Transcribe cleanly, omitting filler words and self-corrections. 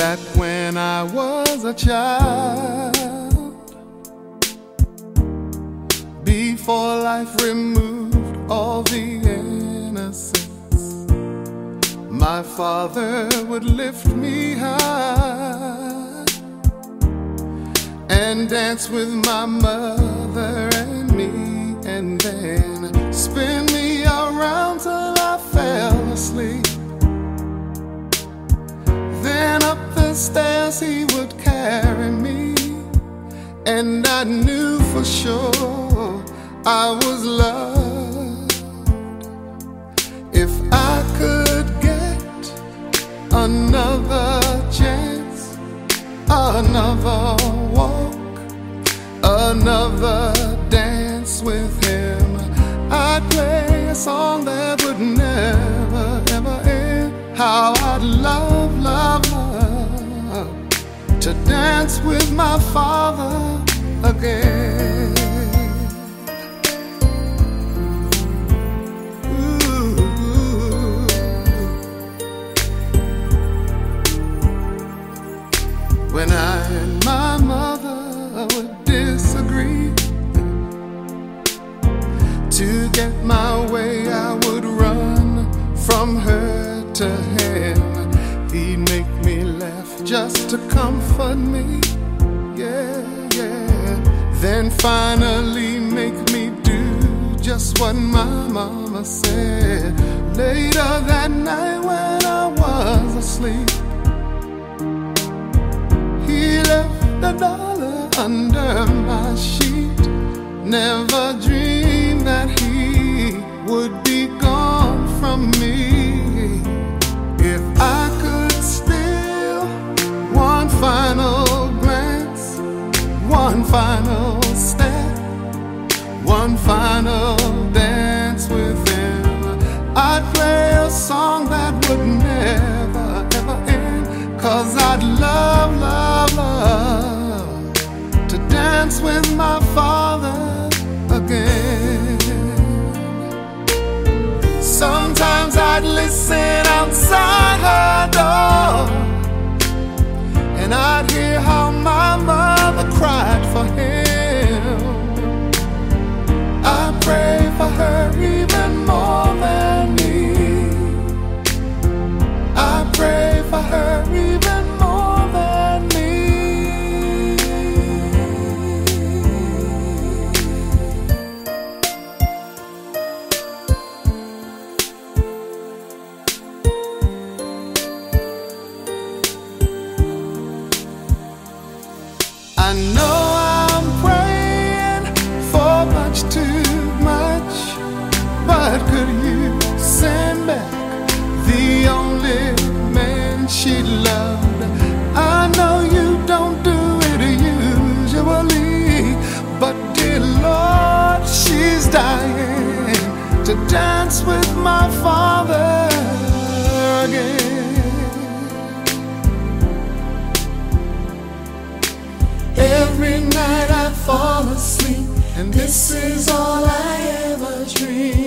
Back when I was a child, before life removed all the innocence, my father would lift me high and dance with my mother and me, and then spin me around till I fell asleep. Then up the stairs he would carry me, and I knew for sure I was loved. If I could get another chance, another walk, another dance with him, I'd play a song that would never, ever end. How I'd love, love, love to dance with my father again. Ooh. When I and my mother would disagree, to get my way I would run from her to him. He'd make me laugh just to comfort me, yeah, yeah. Then finally make me do just what my mama said. Later that night when I was asleep, he left $1 under my sheet. Never dreamed that he would be gone from me. If I could steal one final glance, one final step, one final dance with him, I'd play a song that would never, ever end. 'Cause I'd love, love, love to dance with my father again. Sometimes I'd listen outside her door, and I'd hear how my mother cried for him. I pray for her even more than me. I pray for her even more than me. I know I'm praying for much too much, but could you send back the only man she loved? I know you don't do it usually, but dear Lord, she's dying to dance with my father again. Every night I fall asleep, and this is all I ever dream.